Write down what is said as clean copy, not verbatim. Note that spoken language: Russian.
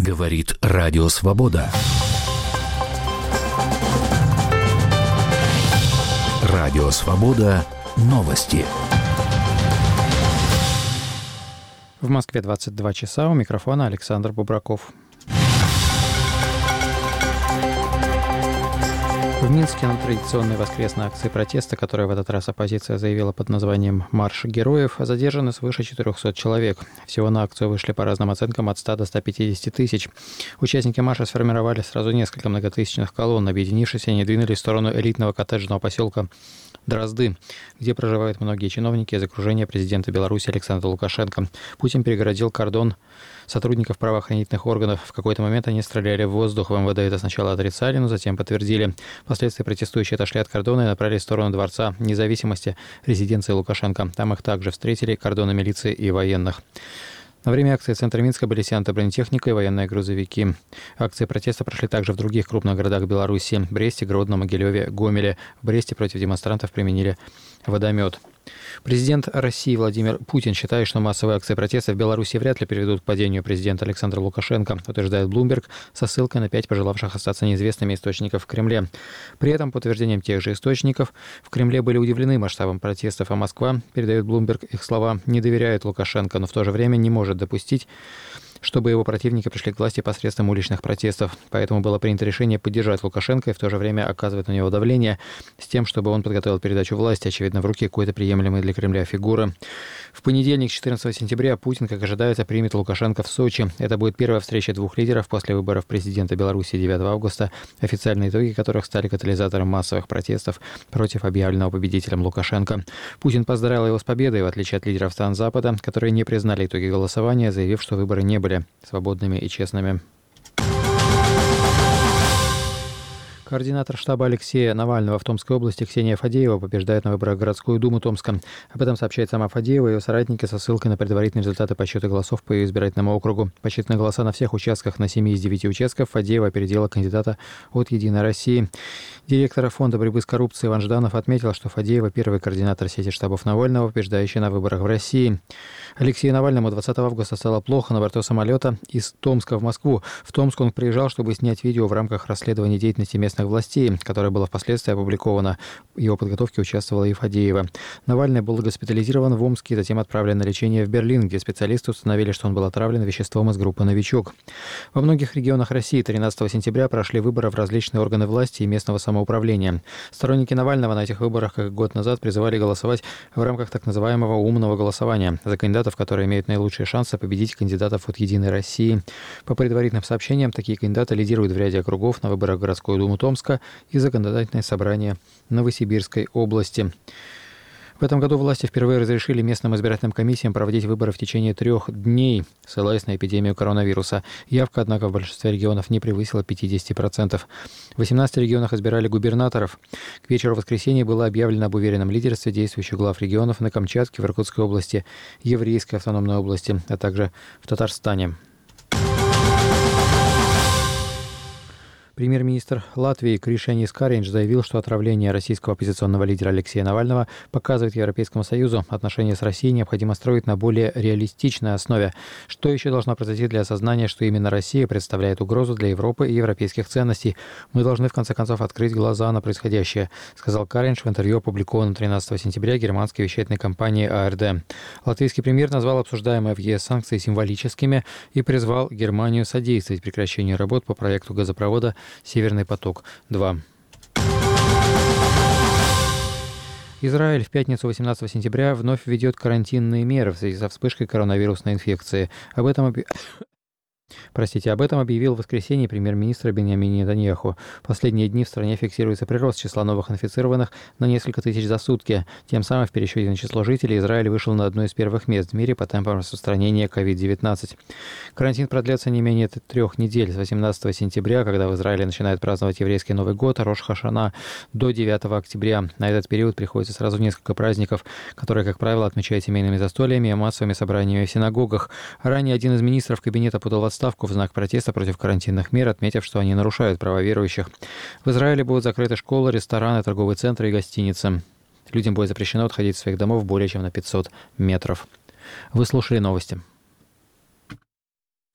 Говорит Радио Свобода. Радио Свобода. Новости. В Москве 22 часа. У микрофона Александр Бубраков. В Минске на традиционной воскресной акции протеста, которую в этот раз оппозиция заявила под названием «Марш героев», задержаны свыше 400 человек. Всего на акцию вышли по разным оценкам от 100 до 150 тысяч. Участники марша сформировали сразу несколько многотысячных колонн. Объединившись, они двинулись в сторону элитного коттеджного поселка Дрозды, где проживают многие чиновники из окружения президента Беларуси Александра Лукашенко. Путин перегородил кордон сотрудников правоохранительных органов. В какой-то момент они стреляли в воздух. В МВД это сначала отрицали, но затем подтвердили. Впоследствии протестующие отошли от кордона и направились в сторону Дворца независимости, резиденции Лукашенко. Там их также встретили кордоны милиции и военных. На время акции в центре Минска были стянуты бронетехника и военные грузовики. Акции протеста прошли также в других крупных городах Беларуси – Бресте, Гродно, Могилеве, Гомеле. В Бресте против демонстрантов применили водомет. Президент России Владимир Путин считает, что массовые акции протеста в Беларуси вряд ли приведут к падению президента Александра Лукашенко, утверждает Bloomberg со ссылкой на 5 пожелавших остаться неизвестными источников в Кремле. При этом, по утверждениям тех же источников, в Кремле были удивлены масштабом протестов, а Москва, передает Bloomberg их слова, не доверяет Лукашенко, но в то же время не может допустить, чтобы его противники пришли к власти посредством уличных протестов. Поэтому было принято решение поддержать Лукашенко и в то же время оказывать на него давление с тем, чтобы он подготовил передачу власти, очевидно, в руки какой-то приемлемой для Кремля фигуры. В понедельник, 14 сентября, Путин, как ожидается, примет Лукашенко в Сочи. Это будет первая встреча двух лидеров после выборов президента Беларуси 9 августа, официальные итоги которых стали катализатором массовых протестов против объявленного победителем Лукашенко. Путин поздравил его с победой, в отличие от лидеров стран Запада, которые не признали итоги голосования, заявив, что выборы не были свободными и честными. Координатор штаба Алексея Навального в Томской области Ксения Фадеева побеждает на выборах в городскую думу Томска. Об этом сообщает сама Фадеева и ее соратники со ссылкой на предварительные результаты подсчета голосов по ее избирательному округу. Подсчитаны голоса на всех участках. На 7 из 9 участков Фадеева опередила кандидата от «Единой России». Директор фонда борьбы с коррупцией Иван Жданов отметил, что Фадеева – первый координатор сети штабов Навального, побеждающий на выборах в России. Алексею Навальному 20 августа стало плохо на борту самолета из Томска в Москву. В Томск он приезжал, чтобы снять видео в рамках расследования деятельности местных властей, которое было впоследствии опубликовано. В его подготовке участвовала и Фадеева. Навальный был госпитализирован в Омске и затем отправлен на лечение в Берлин, где специалисты установили, что он был отравлен веществом из группы «Новичок». Во многих регионах России 13 сентября прошли выборы в различные органы власти и местного самоуправления. Сторонники Навального на этих выборах, как год назад, призывали голосовать в рамках так называемого «умного голосования» за кандидатов, которые имеют наилучшие шансы победить кандидатов от «Единой России». По предварительным сообщениям, такие кандидаты лидируют в ряде округов на выборах в городскую думу Томска и законодательное собрание Новосибирской области. В этом году власти впервые разрешили местным избирательным комиссиям проводить выборы в течение 3 дней, ссылаясь на эпидемию коронавируса. Явка, однако, в большинстве регионов не превысила 50%. В 18 регионах избирали губернаторов. К вечеру воскресенья было объявлено об уверенном лидерстве действующих глав регионов на Камчатке, в Иркутской области, Еврейской автономной области, а также в Татарстане. Премьер-министр Латвии Кришьянис Кариньш заявил, что отравление российского оппозиционного лидера Алексея Навального показывает Европейскому Союзу, отношения с Россией необходимо строить на более реалистичной основе. Что еще должно произойти для осознания, что именно Россия представляет угрозу для Европы и европейских ценностей? Мы должны, в конце концов, открыть глаза на происходящее, сказал Кариньш в интервью, опубликованном 13 сентября германской вещательной компании АРД. Латвийский премьер назвал обсуждаемые в ЕС санкции символическими и призвал Германию содействовать прекращению работ по проекту газопровода «Северный поток-2». Израиль в пятницу 18 сентября вновь введет карантинные меры в связи со вспышкой коронавирусной инфекции. Об этом объявил в воскресенье премьер-министр Биньямин Нетаньяху. Последние дни в стране фиксируется прирост числа новых инфицированных на несколько тысяч за сутки. Тем самым в пересчете на число жителей Израиль вышел на одно из первых мест в мире по темпам распространения COVID-19. Карантин продлится не менее 3 недель с 18 сентября, когда в Израиле начинают праздновать еврейский Новый год, Рош ха-Шана, до 9 октября. На этот период приходится сразу несколько праздников, которые, как правило, отмечают семейными застольями и массовыми собраниями в синагогах. Ранее один из министров кабинета подал в отставку в знак протеста против карантинных мер, отметив, что они нарушают права верующих. В Израиле будут закрыты школы, рестораны, торговые центры и гостиницы. Людям будет запрещено отходить из своих домов более чем на 500 метров. Вы слушали новости.